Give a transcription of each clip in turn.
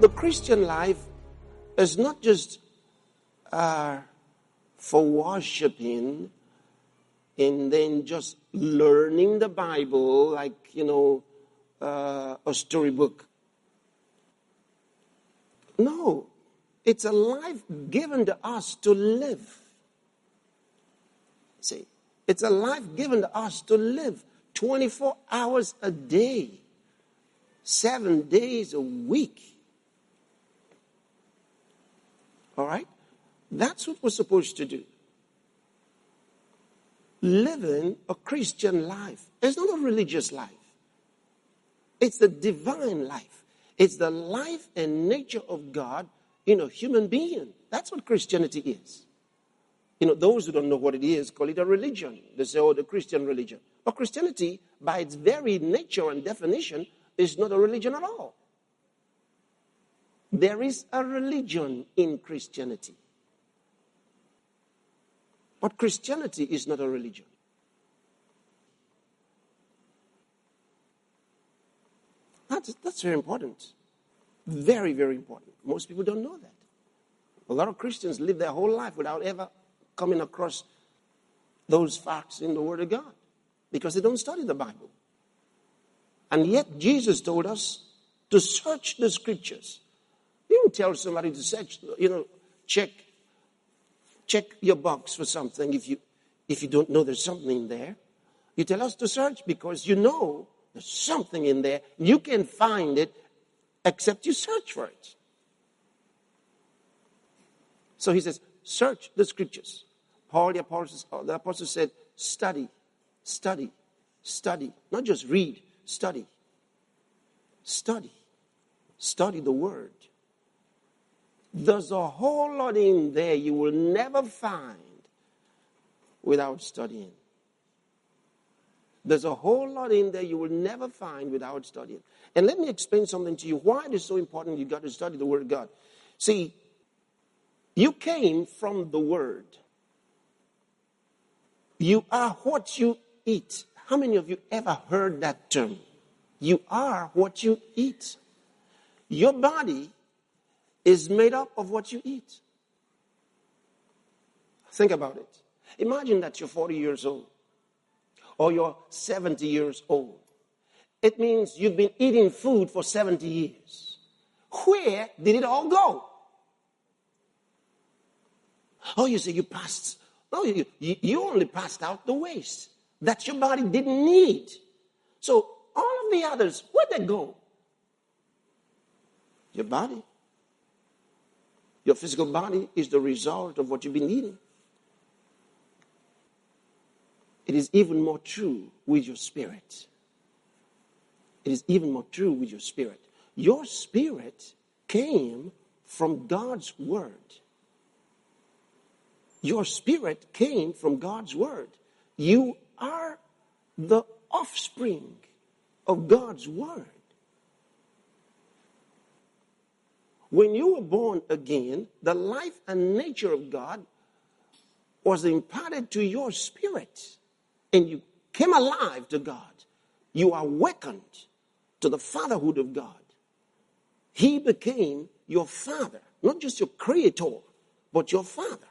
the Christian life is not just for worshiping and then just learning the Bible like, a storybook. No, it's a life given to us to live. See, it's a life given to us to live 24 hours a day, 7 days a week. All right? That's what we're supposed to do. Living a Christian life. It's not a religious life. It's the divine life. It's the life and nature of God in a human being. That's what Christianity is. Those who don't know what it is call it a religion. They say, the Christian religion. But Christianity, by its very nature and definition, is not a religion at all. There is a religion in Christianity. But Christianity is not a religion. That's very important. Very, very important. Most people don't know that. A lot of Christians live their whole life without ever coming across those facts in the Word of God because they don't study the Bible. And yet Jesus told us to search the Scriptures. You don't tell somebody to search, check your box for something if you don't know there's something in there. You tell us to search because you know there's something in there. You can find it except you search for it. So he says, search the Scriptures. Paul the apostle said, study, study, study. Not just read, study. Study. Study the Word. There's a whole lot in there you will never find without studying. There's a whole lot in there you will never find without studying. And let me explain something to you. Why it is so important you got to study the Word of God. See, you came from the Word. You are what you eat. How many of you ever heard that term? You are what you eat. Your body is made up of what you eat. Think about it. Imagine that you're 40 years old or you're 70 years old. It means you've been eating food for 70 years. Where did it all go? Oh, you say you passed. No, you only passed out the waste that your body didn't need. So all of the others, where'd they go? Your body. Your physical body is the result of what you've been eating. It is even more true with your spirit. It is even more true with your spirit. Your spirit came from God's Word. Your spirit came from God's Word. You are the offspring of God's Word. When you were born again, the life and nature of God was imparted to your spirit. And you came alive to God. You are awakened to the fatherhood of God. He became your father. Not just your creator, but your father.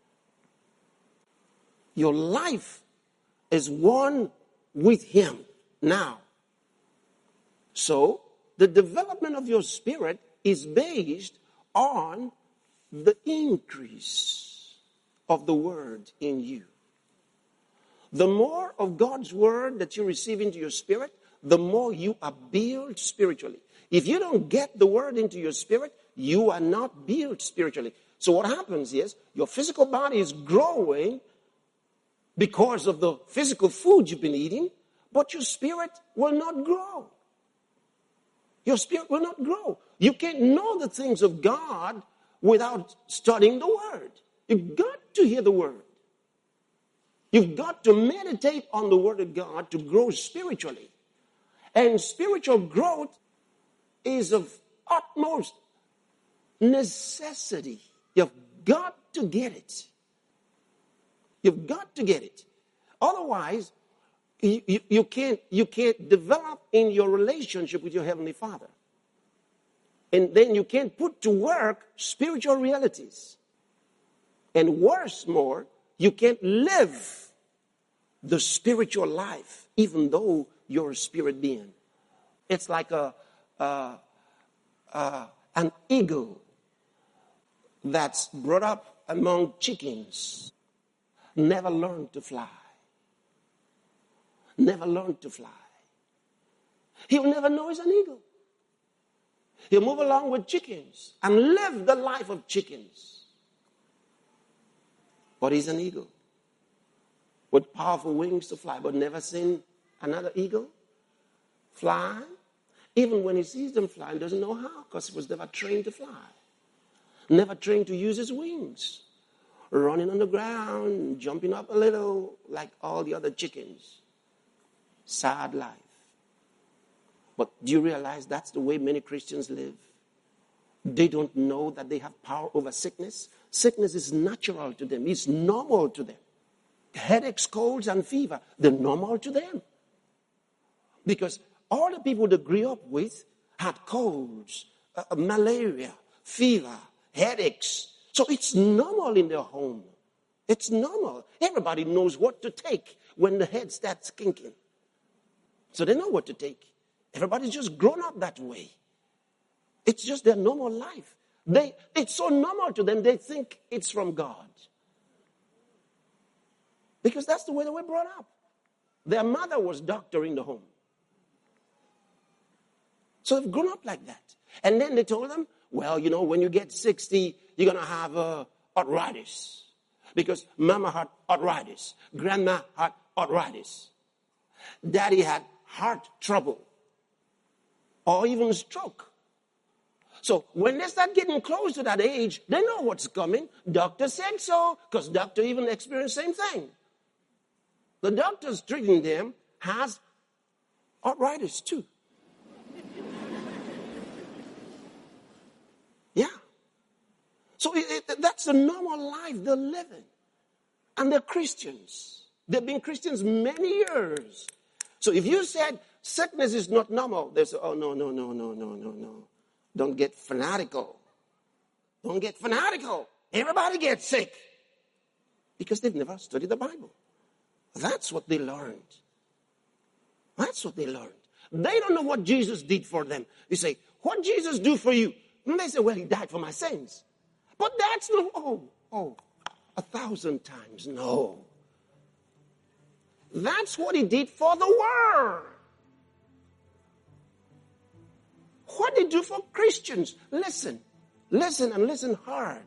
Your life is one with him now. So, the development of your spirit is based on the increase of the Word in you. The more of God's Word that you receive into your spirit, the more you are built spiritually. If you don't get the Word into your spirit, you are not built spiritually. So what happens is, your physical body is growing because of the physical food you've been eating, but your spirit will not grow. Your spirit will not grow. You can't know the things of God without studying the Word. You've got to hear the Word. You've got to meditate on the Word of God to grow spiritually. And spiritual growth is of utmost necessity. You've got to get it. You've got to get it. Otherwise, you can't develop in your relationship with your Heavenly Father. And then you can't put to work spiritual realities. And worse more, you can't live the spiritual life, even though you're a spirit being. It's like an eagle that's brought up among chickens. Never learned to fly. Never learned to fly. He'll never know he's an eagle. He'll move along with chickens and live the life of chickens. But he's an eagle with powerful wings to fly, but never seen another eagle fly. Even when he sees them flying, doesn't know how, because he was never trained to fly. Never trained to use his wings. Running on the ground, jumping up a little like all the other chickens. Sad life. But do you realize that's the way many Christians live? They don't know that they have power over sickness. Sickness is natural to them. It's normal to them. Headaches, colds, and fever, they're normal to them. Because all the people they grew up with had colds, malaria, fever, headaches. So it's normal in their home. It's normal. Everybody knows what to take when the head starts kinking. So they know what to take. Everybody's just grown up that way. It's just their normal life. It's so normal to them, they think it's from God. Because that's the way they were brought up. Their mother was doctor in the home. So they've grown up like that. And then they told them, well, you know, when you get 60, you're going to have arthritis. Because mama had arthritis. Grandma had arthritis. Daddy had heart trouble. Or even stroke. So when they start getting close to that age, they know what's coming. Doctor said so, because doctor even experienced the same thing. The doctor's treating them has arthritis too. Yeah. So that's the normal life they're living. And they're Christians. They've been Christians many years. So if you said sickness is not normal, they say, oh, no. Don't get fanatical. Don't get fanatical. Everybody gets sick. Because they've never studied the Bible. That's what they learned. That's what they learned. They don't know what Jesus did for them. You say, what Jesus do for you? And they say, well, he died for my sins. But that's not, 1,000 times, no. That's what he did for the world. What did he do for Christians? Listen and listen hard.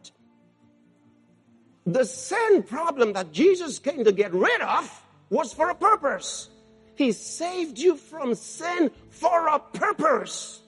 The sin problem that Jesus came to get rid of was for a purpose. He saved you from sin for a purpose.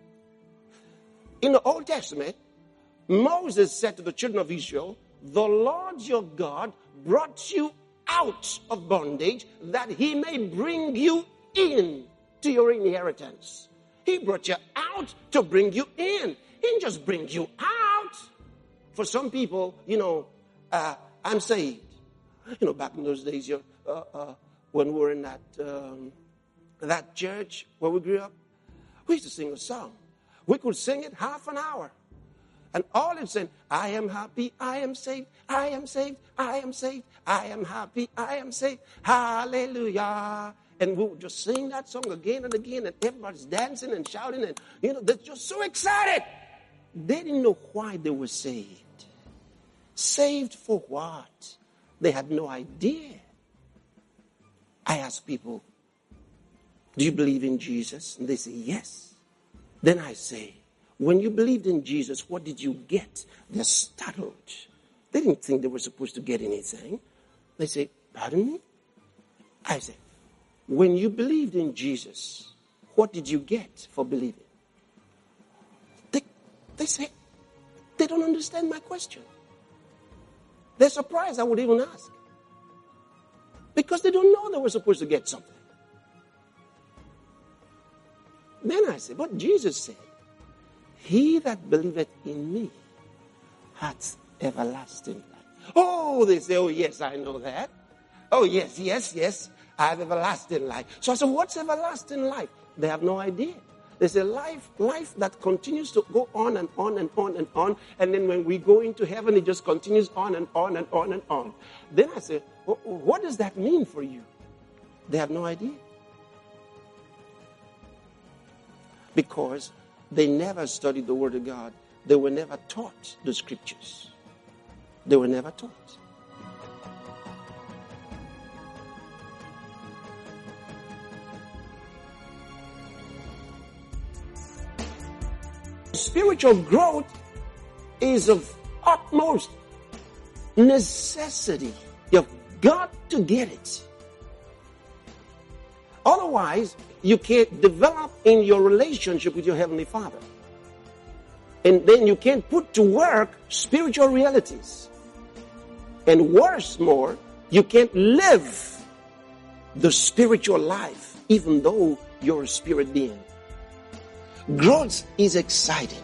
In the Old Testament, Moses said to the children of Israel, the Lord your God brought you out of bondage that he may bring you in to your inheritance. He brought you out to bring you in. He didn't just bring you out. For some people, I'm saved. Back in those days, when we were in that church where we grew up, we used to sing a song. We could sing it half an hour. And all it said, I am happy, I am saved, I am saved, I am saved, I am happy, I am saved, hallelujah. And we would just sing that song again and again, and everybody's dancing and shouting, and they're just so excited. They didn't know why they were saved. Saved for what? They had no idea. I ask people, do you believe in Jesus? And they say, yes. Then I say, when you believed in Jesus, what did you get? They're startled. They didn't think they were supposed to get anything. They say, pardon me? I say, when you believed in Jesus, what did you get for believing? They say, they don't understand my question. They're surprised I would even ask. Because they don't know they were supposed to get something. Then I say, but Jesus said, he that believeth in me hath everlasting life. Oh, they say, oh, yes, I know that. Oh, yes, I have everlasting life. So I said, what's everlasting life? They have no idea. There's a life that continues to go on and on and on and on. And then when we go into heaven, it just continues on and on and on and on. Then I say, what does that mean for you? They have no idea. Because they never studied the Word of God. They were never taught the Scriptures. They were never taught. Spiritual growth is of utmost necessity. You've got to get it. Otherwise, you can't develop in your relationship with your Heavenly Father. And then you can't put to work spiritual realities. And worse more, you can't live the spiritual life even though you're a spirit being. Growth is exciting.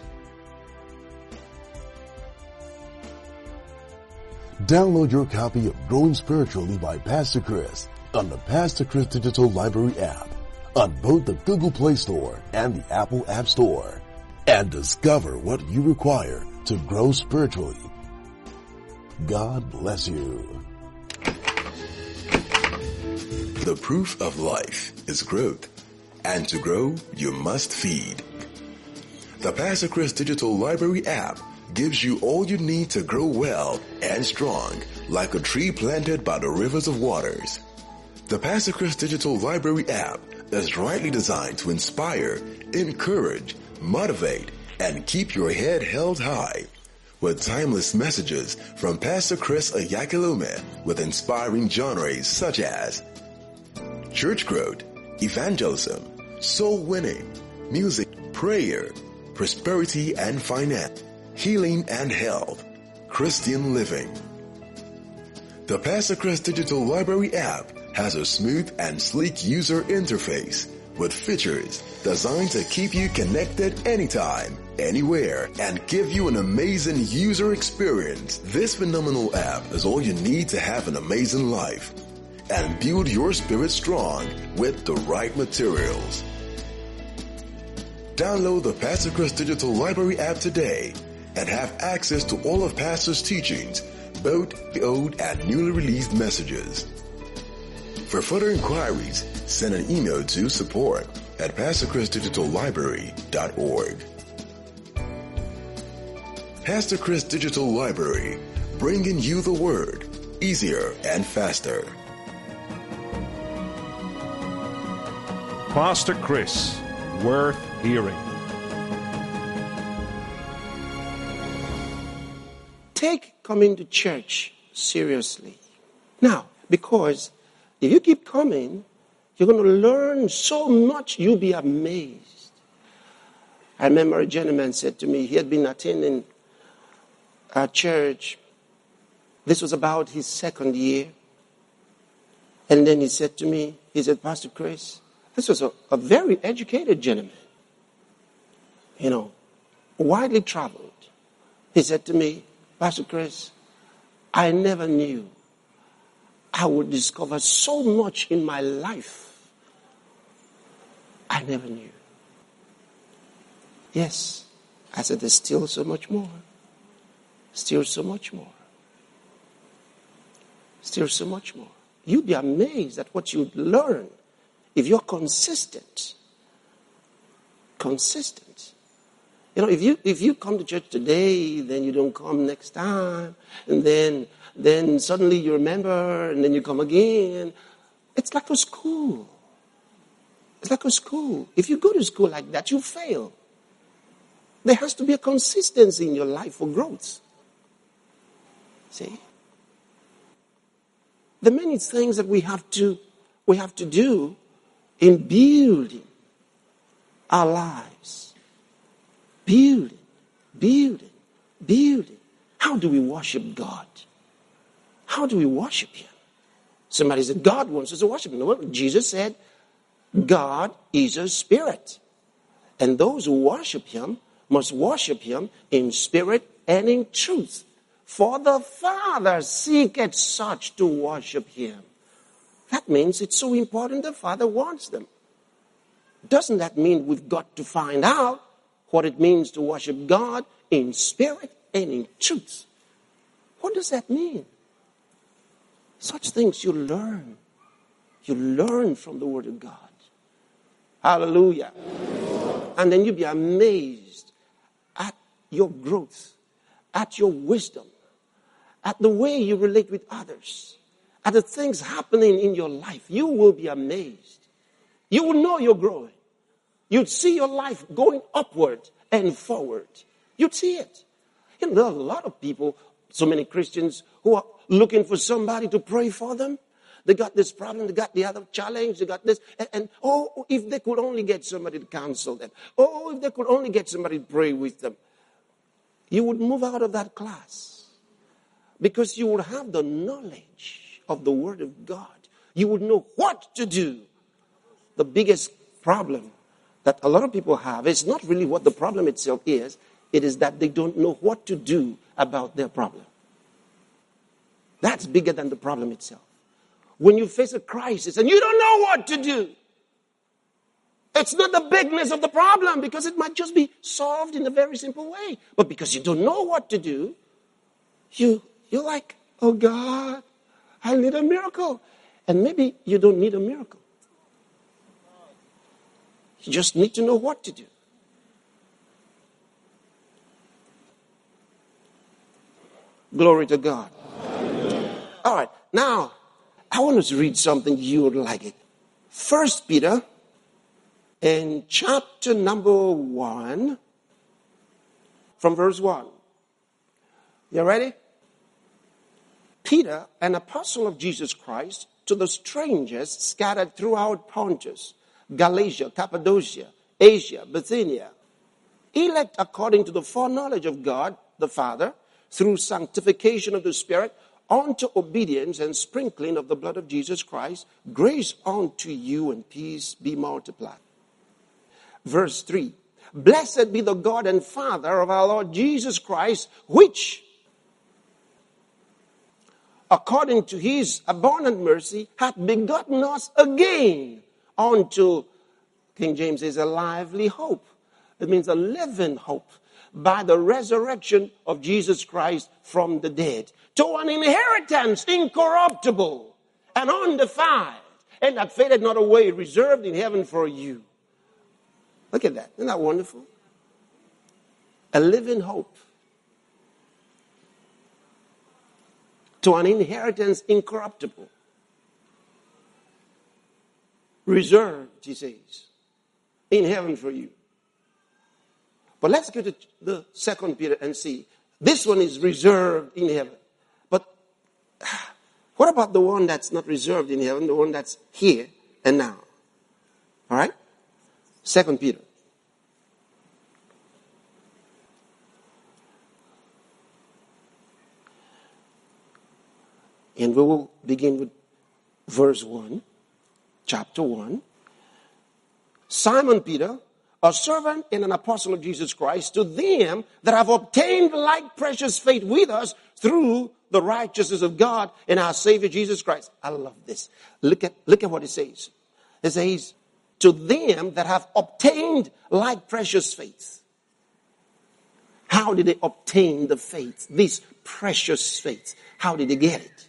Download your copy of Growing Spiritually by Pastor Chris on the Pastor Chris Digital Library app on both the Google Play Store and the Apple App Store, and discover what you require to grow spiritually. God bless you. The proof of life is growth, and to grow, you must feed. The Pastor Chris Digital Library app gives you all you need to grow well and strong, like a tree planted by the rivers of waters. The Pastor Chris Digital Library app is rightly designed to inspire, encourage, motivate, and keep your head held high. With timeless messages from Pastor Chris Oyakhilome with inspiring genres such as church growth, evangelism, soul winning, music, prayer, prosperity and finance, healing and health, Christian living. The Pastor Chris Digital Library app has a smooth and sleek user interface with features designed to keep you connected anytime, anywhere, and give you an amazing user experience. This phenomenal app is all you need to have an amazing life and build your spirit strong with the right materials. Download the Pastor Chris Digital Library app today and have access to all of Pastor's teachings, both the old and newly released messages. For further inquiries, send an email to support@PastorChrisDigitalLibrary.org. Pastor Chris Digital Library, bringing you the Word easier and faster. Pastor Chris, worth hearing. Take coming to church seriously. Now, because if you keep coming, you're going to learn so much, you'll be amazed. I remember a gentleman said to me, he had been attending a church. This was about his second year. And then he said to me, he said, Pastor Chris, this was a very educated gentleman, widely traveled. He said to me, Pastor Chris, I never knew I would discover so much in my life. I never knew. Yes. I said, there's still so much more. Still so much more. Still so much more. You'd be amazed at what you'd learn if you're consistent. Consistent. If you come to church today, then you don't come next time, and then suddenly you remember, and then you come again. It's like a school. It's like a school. If you go to school like that, you fail. There has to be a consistency in your life for growth. See? There are many things that we have to do in building our lives. Building. How do we worship God? How do we worship Him? Somebody said, God wants us to worship Him. Well, Jesus said, God is a spirit. And those who worship Him must worship Him in spirit and in truth. For the Father seeketh such to worship Him. That means it's so important the Father wants them. Doesn't that mean we've got to find out what it means to worship God in spirit and in truth? What does that mean? Such things you learn. You learn from the Word of God. Hallelujah. And then you'll be amazed at your growth, at your wisdom, at the way you relate with others, at the things happening in your life. You will be amazed. You will know you're growing. You'd see your life going upward and forward. You'd see it. You know, there are a lot of people, so many Christians, who are looking for somebody to pray for them. They got this problem, they got the other challenge, they got this. And oh, if they could only get somebody to counsel them. Oh, if they could only get somebody to pray with them. You would move out of that class. Because you would have the knowledge of the Word of God. You would know what to do. The biggest problem that a lot of people have is not really what the problem itself is. It is that they don't know what to do about their problem. That's bigger than the problem itself. When you face a crisis and you don't know what to do, it's not the bigness of the problem, because it might just be solved in a very simple way. But because you don't know what to do, you're like, oh God, I need a miracle. And maybe you don't need a miracle. You just need to know what to do. Glory to God. All right, now, I want us to read something. You would like it. 1 Peter in chapter number 1, from verse 1. You ready? Peter, an apostle of Jesus Christ, to the strangers scattered throughout Pontus, Galatia, Cappadocia, Asia, Bithynia, elect according to the foreknowledge of God the Father, through sanctification of the Spirit, unto obedience and sprinkling of the blood of Jesus Christ, grace unto you and peace be multiplied. Verse 3, blessed be the God and Father of our Lord Jesus Christ, which, according to his abundant mercy, hath begotten us again unto, King James says, a lively hope. It means a living hope, by the resurrection of Jesus Christ from the dead, to an inheritance incorruptible and undefiled, and that faded not away, reserved in heaven for you. Look at that. Isn't that wonderful? A living hope. To an inheritance incorruptible. Reserved, he says, in heaven for you. But let's go to the 2 Peter and see. This one is reserved in heaven. But what about the one that's not reserved in heaven, the one that's here and now? All right? 2 Peter. And we will begin with verse 1, chapter 1. Simon Peter, a servant and an apostle of Jesus Christ, to them that have obtained like precious faith with us through the righteousness of God and our Savior Jesus Christ. I love this. Look at what it says. It says, to them that have obtained like precious faith. How did they obtain the faith? This precious faith. How did they get it?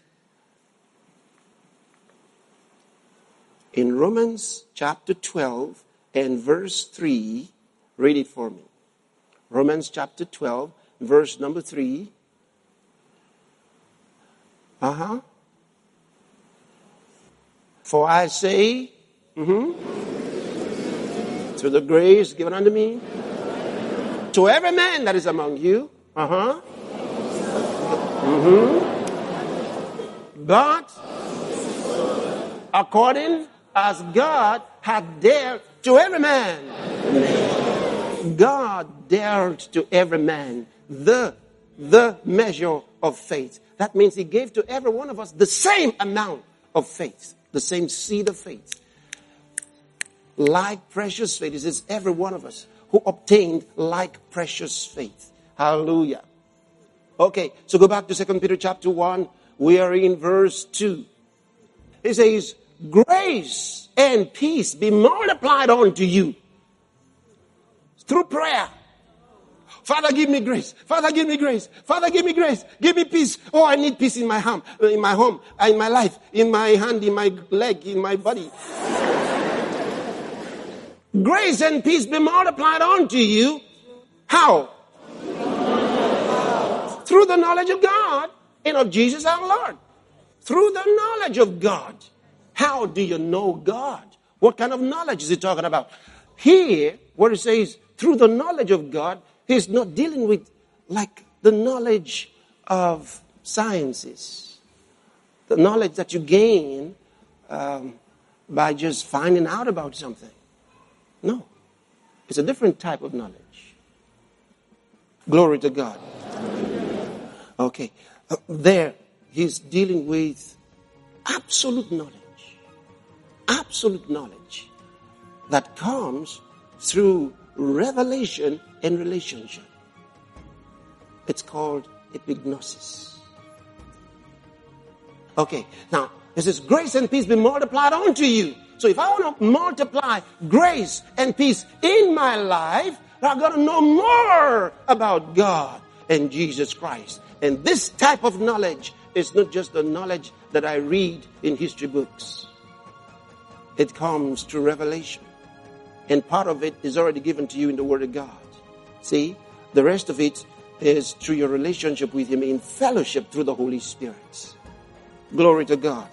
In Romans chapter 12 and verse 3, read it for me. Romans chapter 12, verse number 3. For I say, through the grace given unto me, to every man that is among you, but according as God hath dealt to every man. God dealt to every man the measure of faith. That means he gave to every one of us the same amount of faith, the same seed of faith. Like precious faith. It says every one of us who obtained like precious faith. Hallelujah. Okay, so go back to 2 Peter chapter 1. We are in verse 2. It says, grace and peace be multiplied unto you through prayer. Father, give me grace. Father, give me grace. Father, give me grace. Give me peace. Oh, I need peace in my home, in my life, in my hand, in my leg, in my body. Grace and peace be multiplied unto you. How? Through the knowledge of God and of Jesus our Lord. Through the knowledge of God. How do you know God? What kind of knowledge is he talking about? Here, where it says, through the knowledge of God, he's not dealing with like the knowledge of sciences. The knowledge that you gain by just finding out about something. No. It's a different type of knowledge. Glory to God. Okay. There, he's dealing with absolute knowledge. Absolute knowledge that comes through revelation and relationship. It's called epignosis. Okay, now, it says, grace and peace be multiplied unto you. So if I want to multiply grace and peace in my life, I've got to know more about God and Jesus Christ. And this type of knowledge is not just the knowledge that I read in history books. It comes through revelation. And part of it is already given to you in the Word of God. See, the rest of it is through your relationship with Him in fellowship through the Holy Spirit. Glory to God.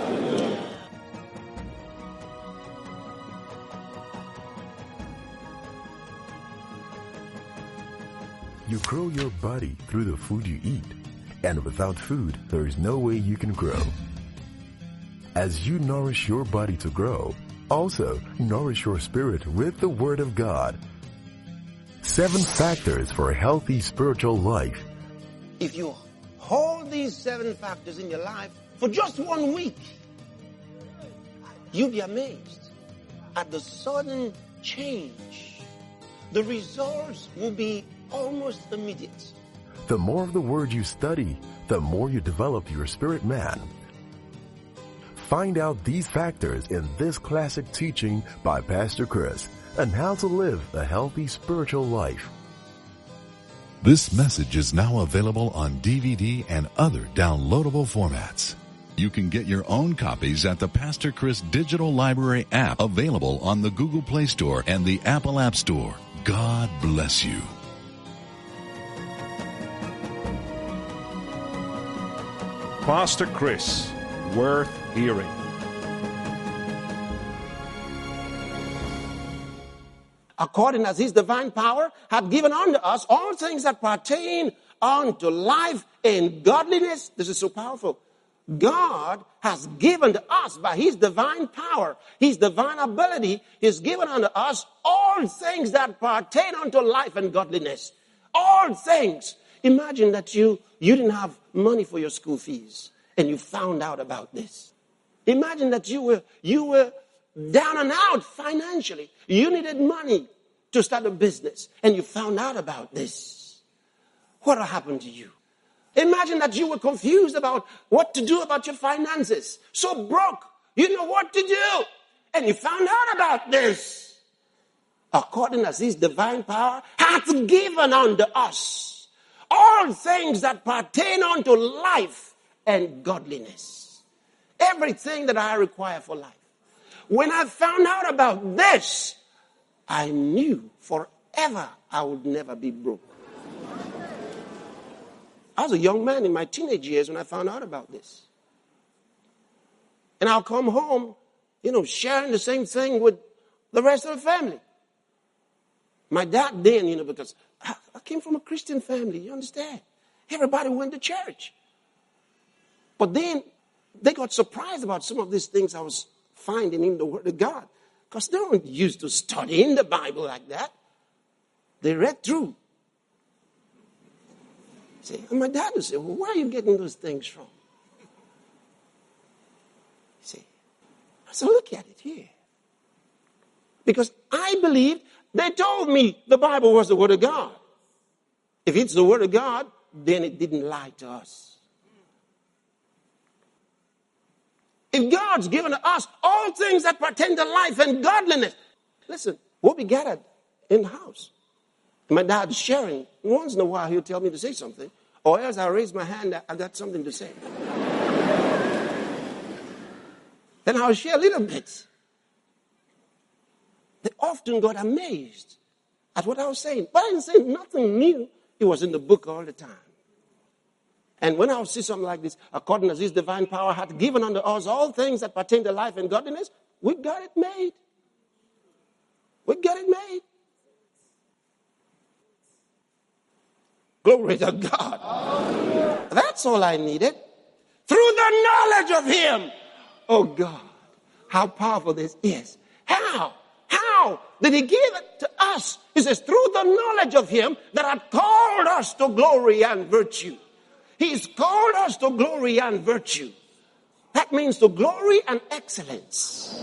You grow your body through the food you eat, and without food, there is no way you can grow. As you nourish your body to grow, also nourish your spirit with the Word of God. 7 factors for a healthy spiritual life. If you hold these 7 factors in your life for just 1 week, you'll be amazed at the sudden change. The results will be almost immediate. The more of the Word you study, the more you develop your spirit man. Find out these factors in this classic teaching by Pastor Chris on how to live a healthy spiritual life. This message is now available on DVD and other downloadable formats. You can get your own copies at the Pastor Chris Digital Library app, available on the Google Play Store and the Apple App Store. God bless you. Pastor Chris, worth hearing. According as his divine power hath given unto us all things that pertain unto life and godliness. This is so powerful. God has given to us by his divine power, his divine ability, he's given unto us all things that pertain unto life and godliness. All things. Imagine that you didn't have money for your school fees and you found out about this. Imagine that you were down and out financially. You needed money to start a business and you found out about this. What will happen to you? Imagine that you were confused about what to do about your finances. So broke, you know what to do. And you found out about this. According as his divine power hath given unto us all things that pertain unto life and godliness. Everything that I require for life. When I found out about this, I knew forever I would never be broke. I was a young man in my teenage years when I found out about this. And I'll come home, sharing the same thing with the rest of the family. My dad then, because I came from a Christian family, you understand? Everybody went to church. But then they got surprised about some of these things I was finding in the Word of God. Because they weren't used to studying the Bible like that. They read through. See, and my dad would say, well, where are you getting those things from? See, I said, look at it here. Because I believed they told me the Bible was the Word of God. If it's the Word of God, then it didn't lie to us. If God's given us all things that pertain to life and godliness. Listen, we'll be gathered in the house. My dad's sharing. Once in a while, he'll tell me to say something. Or else I'll raise my hand, I've got something to say. Then I'll share a little bit. They often got amazed at what I was saying. But I didn't say nothing new. It was in the book all the time. And when I would see something like this, according as his divine power hath given unto us all things that pertain to life and godliness, we got it made. We got it made. Glory to God. That's all I needed. Through the knowledge of him. Oh God, how powerful this is. How did he give it to us? He says, through the knowledge of him that had called us to glory and virtue. He's called us to glory and virtue. That means to glory and excellence.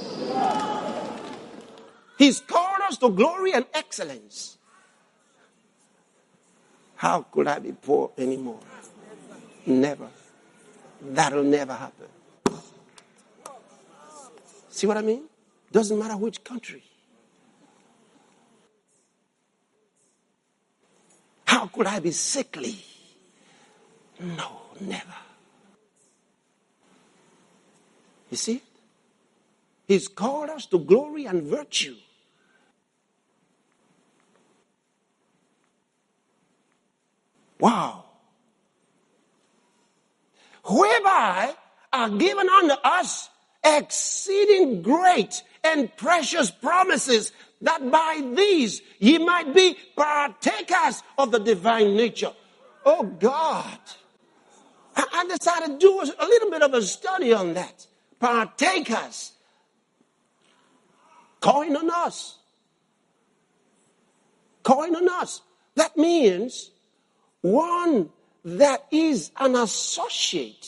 He's called us to glory and excellence. How could I be poor anymore? Never. That'll never happen. See what I mean? Doesn't matter which country. How could I be sickly? No, never. You see? He's called us to glory and virtue. Wow. Whereby are given unto us exceeding great and precious promises, that by these ye might be partakers of the divine nature. Oh God. I decided to do a little bit of a study on that. Partakers. Calling on us. Calling on us. That means one that is an associate.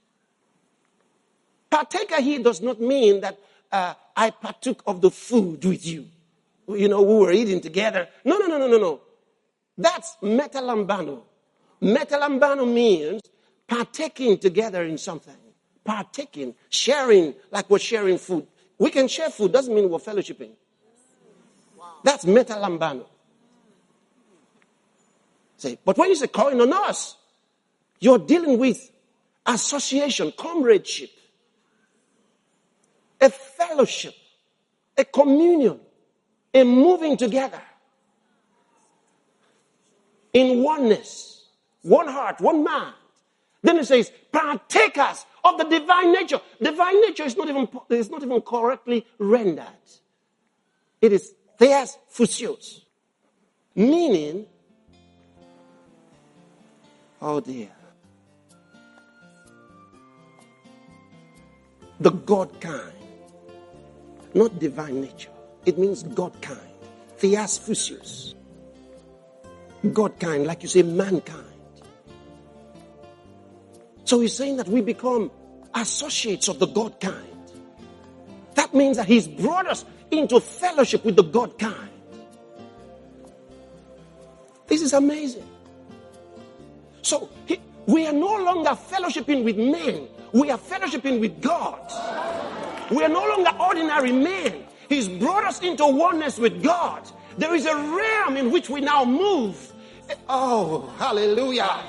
Partaker here does not mean that I partook of the food with you. You know, we were eating together. No. That's metalambano. Metalambano means partaking together in something. Partaking, sharing, like we're sharing food. We can share food, doesn't mean we're fellowshipping. That's metalambano. Say, but when you say calling on us, you're dealing with association, comradeship, a fellowship, a communion, a moving together in oneness, one heart, one mind. Then it says, partakers of the divine nature. Divine nature is not even correctly rendered. It is theas physios, meaning, oh dear, the God kind, not divine nature. It means God kind. Theas physios. God kind, like you say, mankind. So he's saying that we become associates of the God kind. That means that he's brought us into fellowship with the God kind. This is amazing. So we are no longer fellowshipping with men. We are fellowshipping with God. We are no longer ordinary men. He's brought us into oneness with God. There is a realm in which we now move. Oh, hallelujah.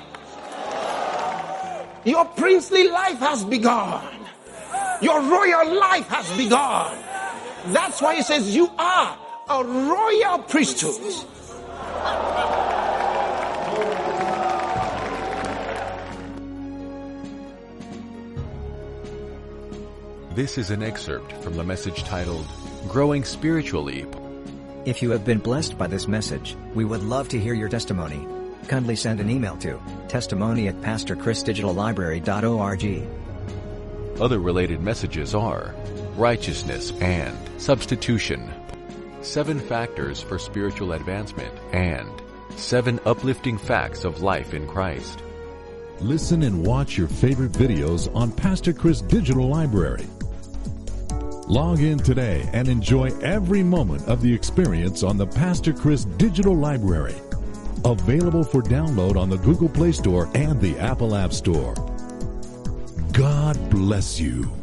Your princely life has begun. Your royal life has begun. That's why he says you are a royal priesthood. This is an excerpt from the message titled, Growing Spiritually. If you have been blessed by this message, we would love to hear your testimony. Kindly send an email to testimony@pastorchrisdigitallibrary.org. Other related messages are Righteousness and Substitution, 7 Factors for Spiritual Advancement, and 7 Uplifting Facts of Life in Christ. Listen and watch your favorite videos on Pastor Chris Digital Library. Log in today and enjoy every moment of the experience on the Pastor Chris Digital Library. Available for download on the Google Play Store and the Apple App Store. God bless you.